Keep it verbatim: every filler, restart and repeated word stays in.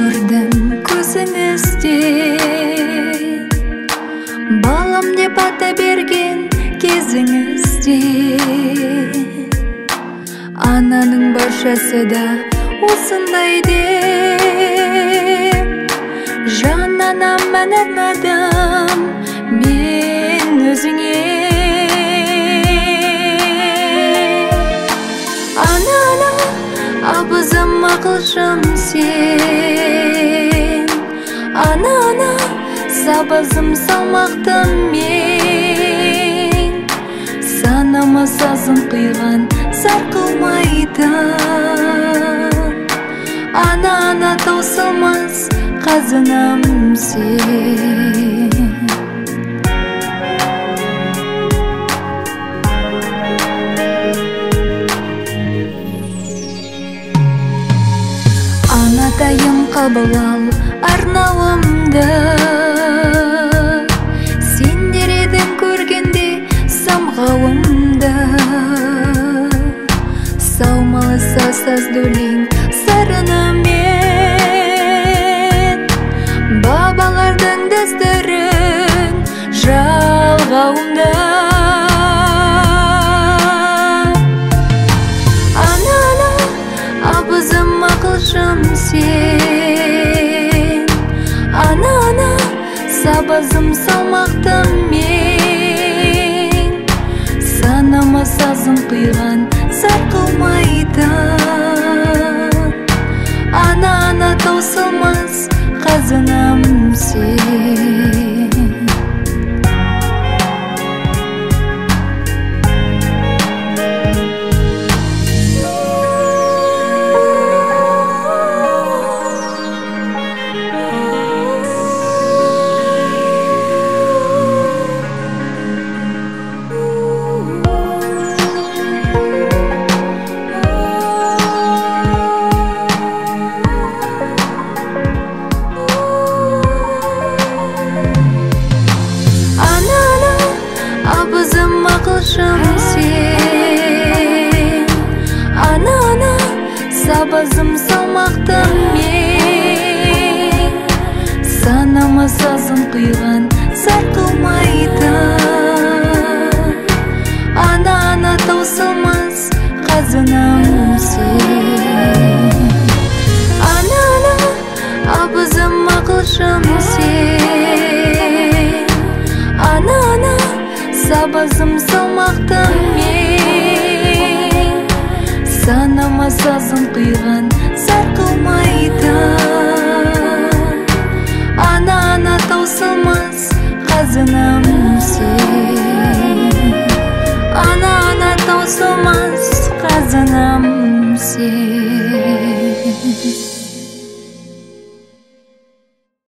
көрдім көзіңізде, балам деп ата берген кезіңізде. Ананың баршасы да осындай деп, жаннан аман арнадым мен өзіңе. Ана, ана, абызым ақылшым сен. Ана, ана, сабазым салмақтым мен. Санама сазым қиған сарқылмайтын. Ана, ана, таусылмас қазынам сен. Анатайым, қабыл ал арнауымды, сендер едің көргенде самғауымды. Саумалыса сазды өлең сарынымен, бабалардың дәстүрін жалғауымды. Ана, ана, абызым ақылшым сен. Ана, ана, сабазым салмақтым мен. Санама сазым қиған сарқылмайтын. Ана, ана, таусылмас қазынам сен. Абызым ақылшым сен. Ана, ана, сабазым салмақтым мен. Санама сазым қиған сарқылмайтын. Ана, ана, таусылмас қазынам сен. Ана, ана, абызым ақылшым сен. Ана, ана, сабазым салмақтым мен. Санама сазым қиған сарқылмайтын. Ана, ана, таусылмас қазынам